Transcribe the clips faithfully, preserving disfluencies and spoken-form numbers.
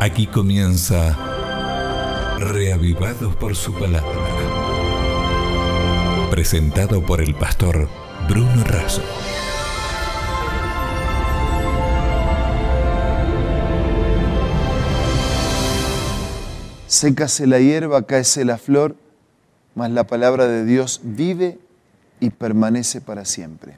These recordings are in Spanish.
Aquí comienza Reavivados por su palabra. Presentado por el pastor Bruno Razo. Sécase la hierba, cáese la flor, mas la palabra de Dios vive y permanece para siempre.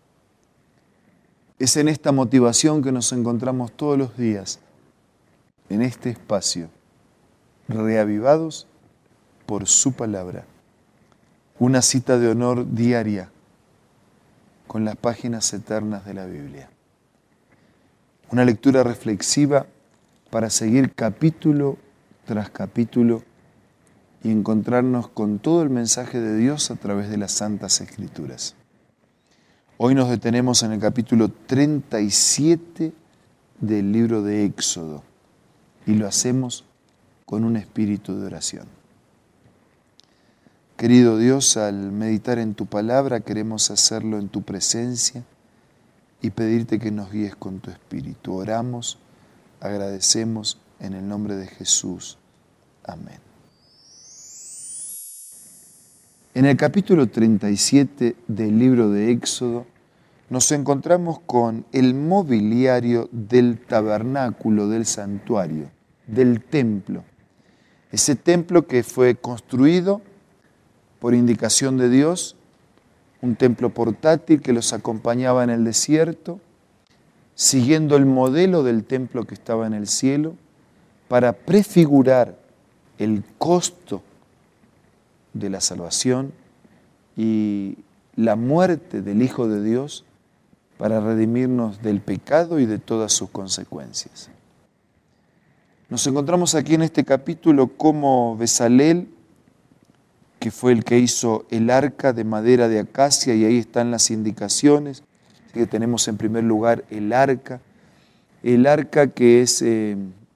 Es en esta motivación que nos encontramos todos los días, en este espacio, reavivados por su palabra. Una cita de honor diaria con las páginas eternas de la Biblia. Una lectura reflexiva para seguir capítulo tras capítulo y encontrarnos con todo el mensaje de Dios a través de las Santas Escrituras. Hoy nos detenemos en el capítulo treinta y siete del libro de Éxodo y lo hacemos con un espíritu de oración. Querido Dios, al meditar en tu palabra queremos hacerlo en tu presencia y pedirte que nos guíes con tu espíritu. Oramos, agradecemos en el nombre de Jesús. Amén. En el capítulo treinta y siete del libro de Éxodo nos encontramos con el mobiliario del tabernáculo, del santuario, del templo. Ese templo que fue construido por indicación de Dios, un templo portátil que los acompañaba en el desierto, siguiendo el modelo del templo que estaba en el cielo, para prefigurar el costo de la salvación y la muerte del Hijo de Dios para redimirnos del pecado y de todas sus consecuencias. Nos encontramos aquí en este capítulo como Bezalel, que fue el que hizo el arca de madera de acacia, y ahí están las indicaciones. Así que tenemos en primer lugar el arca, el arca que es eh,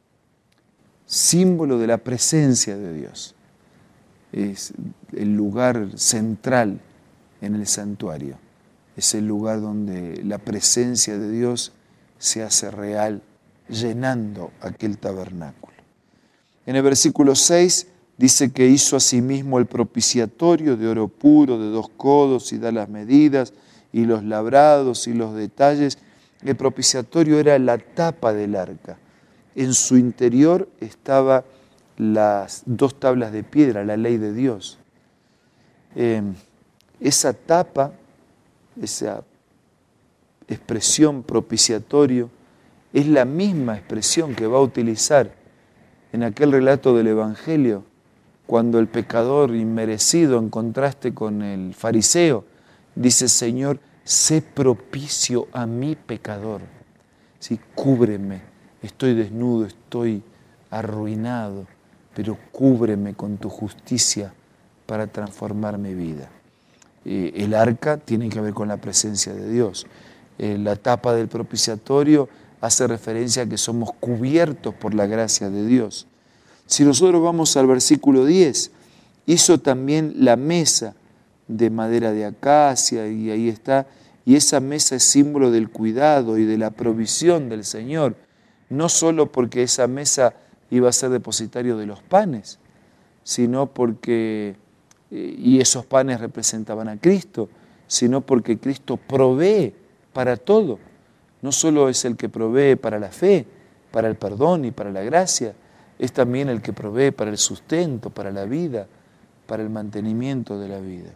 símbolo de la presencia de Dios. Es el lugar central en el santuario. Es el lugar donde la presencia de Dios se hace real, llenando aquel tabernáculo. En el versículo seis dice que hizo asimismo el propiciatorio de oro puro de dos codos y da las medidas y los labrados y los detalles. El propiciatorio era la tapa del arca. En su interior estaban las dos tablas de piedra, la ley de Dios. Eh, esa tapa, esa expresión propiciatorio, es la misma expresión que va a utilizar en aquel relato del Evangelio, cuando el pecador inmerecido, en contraste con el fariseo, dice: Señor, sé propicio a mi pecador. Sí, cúbreme, estoy desnudo, estoy arruinado, pero cúbreme con tu justicia para transformar mi vida. Eh, el arca tiene que ver con la presencia de Dios. Eh, la tapa del propiciatorio hace referencia a que somos cubiertos por la gracia de Dios. Si nosotros vamos al versículo diez, hizo también la mesa de madera de acacia, y ahí está, y esa mesa es símbolo del cuidado y de la provisión del Señor, no solo porque esa mesa iba a ser depositario de los panes, sino porque, y esos panes representaban a Cristo, sino porque Cristo provee para todo. No solo es el que provee para la fe, para el perdón y para la gracia, es también el que provee para el sustento, para la vida, para el mantenimiento de la vida.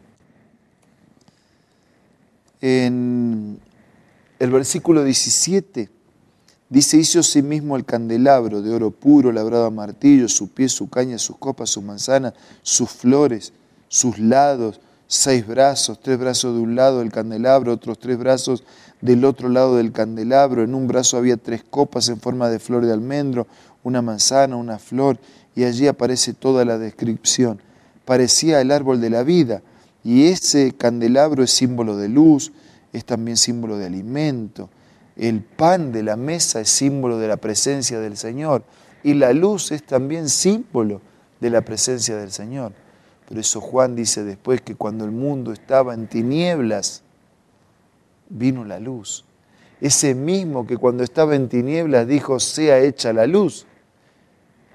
En el versículo diecisiete dice: hizo asimismo el candelabro de oro puro, labrado a martillo, su pie, su caña, sus copas, sus manzanas, sus flores, sus lados, seis brazos, tres brazos de un lado del candelabro, otros tres brazos del otro lado del candelabro. En un brazo había tres copas en forma de flor de almendro, una manzana, una flor, y allí aparece toda la descripción. Parecía el árbol de la vida, y ese candelabro es símbolo de luz, es también símbolo de alimento. El pan de la mesa es símbolo de la presencia del Señor, y la luz es también símbolo de la presencia del Señor. Por eso Juan dice después que cuando el mundo estaba en tinieblas, vino la luz. Ese mismo que cuando estaba en tinieblas dijo: sea hecha la luz,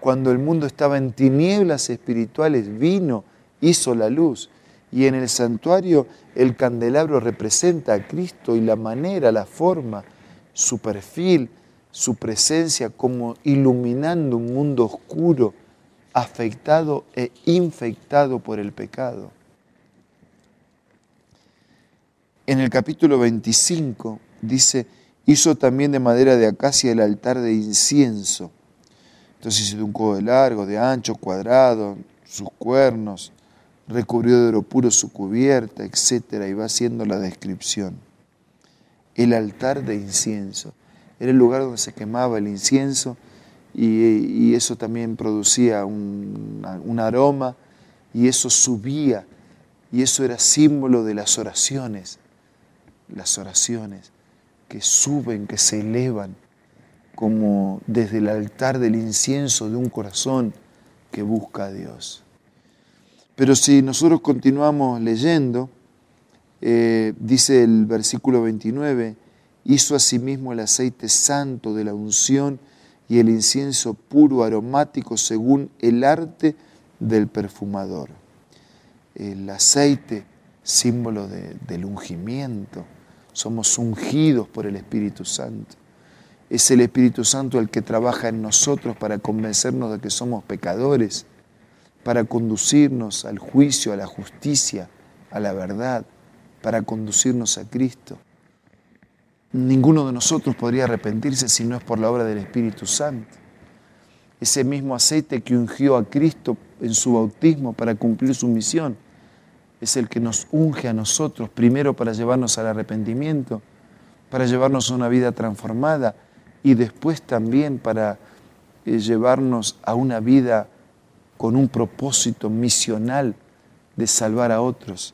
Cuando el mundo estaba en tinieblas espirituales, vino, hizo la luz. Y en el santuario el candelabro representa a Cristo y la manera, la forma, su perfil, su presencia como iluminando un mundo oscuro, afectado e infectado por el pecado. En el capítulo veinticinco dice, hizo también de madera de acacia el altar de incienso. Entonces hizo de un codo de largo, de ancho, cuadrado, sus cuernos, recubrió de oro puro su cubierta, etcétera, y va haciendo la descripción. El altar de incienso era el lugar donde se quemaba el incienso y, y eso también producía un, un aroma y eso subía y eso era símbolo de las oraciones, las oraciones que suben, que se elevan como desde el altar del incienso de un corazón que busca a Dios. Pero si nosotros continuamos leyendo, eh, dice el versículo veintinueve, hizo asimismo el aceite santo de la unción y el incienso puro aromático según el arte del perfumador. El aceite, símbolo de, del ungimiento, somos ungidos por el Espíritu Santo. Es el Espíritu Santo el que trabaja en nosotros para convencernos de que somos pecadores, para conducirnos al juicio, a la justicia, a la verdad, para conducirnos a Cristo. Ninguno de nosotros podría arrepentirse si no es por la obra del Espíritu Santo. Ese mismo aceite que ungió a Cristo en su bautismo para cumplir su misión, es el que nos unge a nosotros, primero para llevarnos al arrepentimiento, para llevarnos a una vida transformada y después también para eh, llevarnos a una vida con un propósito misional de salvar a otros.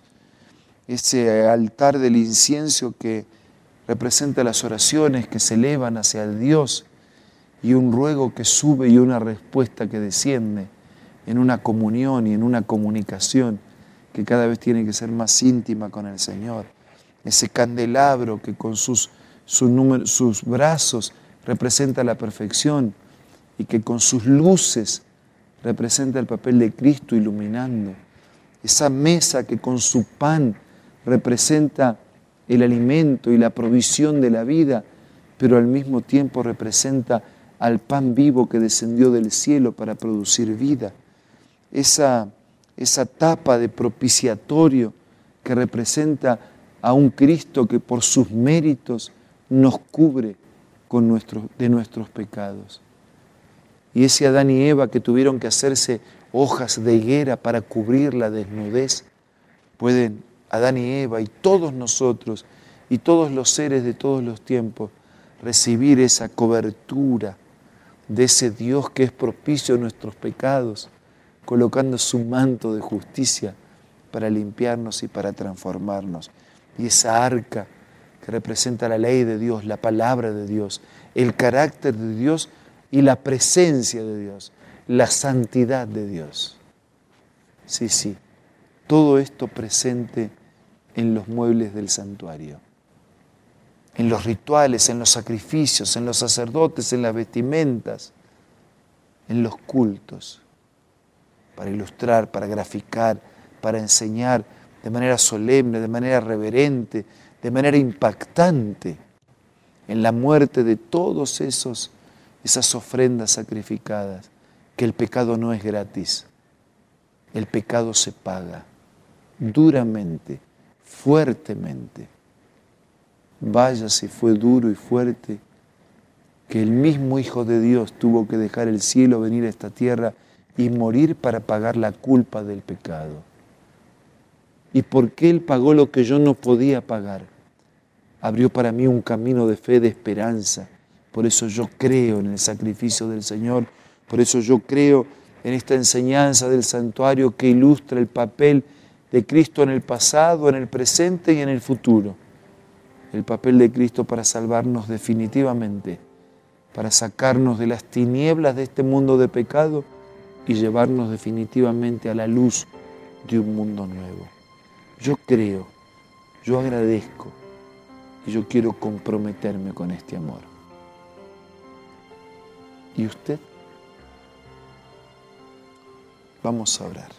Ese altar del incienso que representa las oraciones que se elevan hacia Dios y un ruego que sube y una respuesta que desciende en una comunión y en una comunicación que cada vez tiene que ser más íntima con el Señor. Ese candelabro que con sus, sus, número, sus brazos representa la perfección y que con sus luces representa el papel de Cristo iluminando. Esa mesa que con su pan representa el alimento y la provisión de la vida, pero al mismo tiempo representa al pan vivo que descendió del cielo para producir vida. Esa, esa tapa de propiciatorio que representa a un Cristo que por sus méritos nos cubre con nuestros, de nuestros pecados. Y ese Adán y Eva que tuvieron que hacerse hojas de higuera para cubrir la desnudez, pueden Adán y Eva y todos nosotros y todos los seres de todos los tiempos recibir esa cobertura de ese Dios que es propicio a nuestros pecados, colocando su manto de justicia para limpiarnos y para transformarnos. Y esa arca que representa la ley de Dios, la palabra de Dios, el carácter de Dios y la presencia de Dios, la santidad de Dios. Sí, sí, todo esto presente en los muebles del santuario, en los rituales, en los sacrificios, en los sacerdotes, en las vestimentas, en los cultos, para ilustrar, para graficar, para enseñar de manera solemne, de manera reverente, de manera impactante, en la muerte de todos esos, esas ofrendas sacrificadas, que el pecado no es gratis, el pecado se paga duramente, fuertemente. Vaya si fue duro y fuerte que el mismo Hijo de Dios tuvo que dejar el cielo, venir a esta tierra y morir para pagar la culpa del pecado. ¿Y por qué Él pagó lo que yo no podía pagar? Abrió para mí un camino de fe, de esperanza. Por eso yo creo en el sacrificio del Señor. Por eso yo creo en esta enseñanza del santuario que ilustra el papel de Cristo en el pasado, en el presente y en el futuro. El papel de Cristo para salvarnos definitivamente, para sacarnos de las tinieblas de este mundo de pecado y llevarnos definitivamente a la luz de un mundo nuevo. Yo creo, yo agradezco y yo quiero comprometerme con este amor. ¿Y usted? Vamos a orar.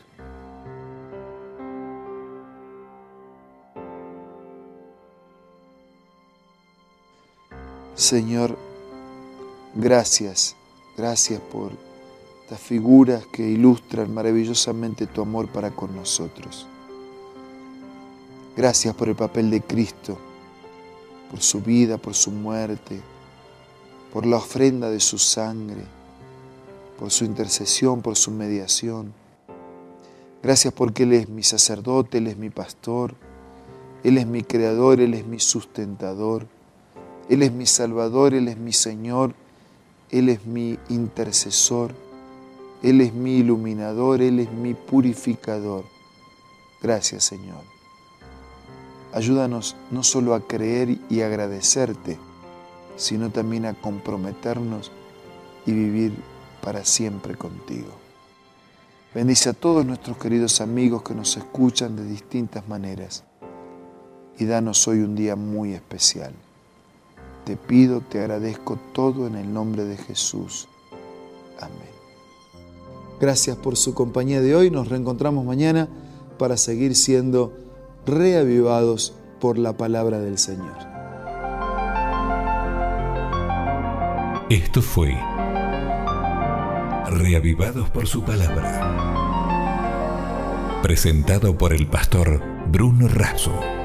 Señor, gracias, gracias por estas figuras que ilustran maravillosamente tu amor para con nosotros. Gracias por el papel de Cristo, por su vida, por su muerte, por la ofrenda de su sangre, por su intercesión, por su mediación. Gracias porque Él es mi sacerdote, Él es mi pastor, Él es mi creador, Él es mi sustentador, Él es mi salvador, Él es mi Señor, Él es mi intercesor, Él es mi iluminador, Él es mi purificador. Gracias, Señor. Ayúdanos no solo a creer y agradecerte, sino también a comprometernos y vivir para siempre contigo. Bendice a todos nuestros queridos amigos que nos escuchan de distintas maneras y danos hoy un día muy especial. Te pido, te agradezco todo en el nombre de Jesús. Amén. Gracias por su compañía de hoy. Nos reencontramos mañana para seguir siendo reavivados por la palabra del Señor. Esto fue Reavivados por su palabra, presentado por el pastor Bruno Razo.